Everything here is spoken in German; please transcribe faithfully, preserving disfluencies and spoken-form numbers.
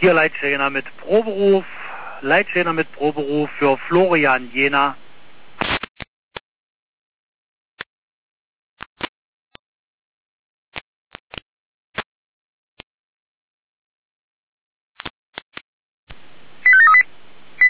Hier Leittrainer mit Proberuf, Leittrainer mit Proberuf für Florian Jena.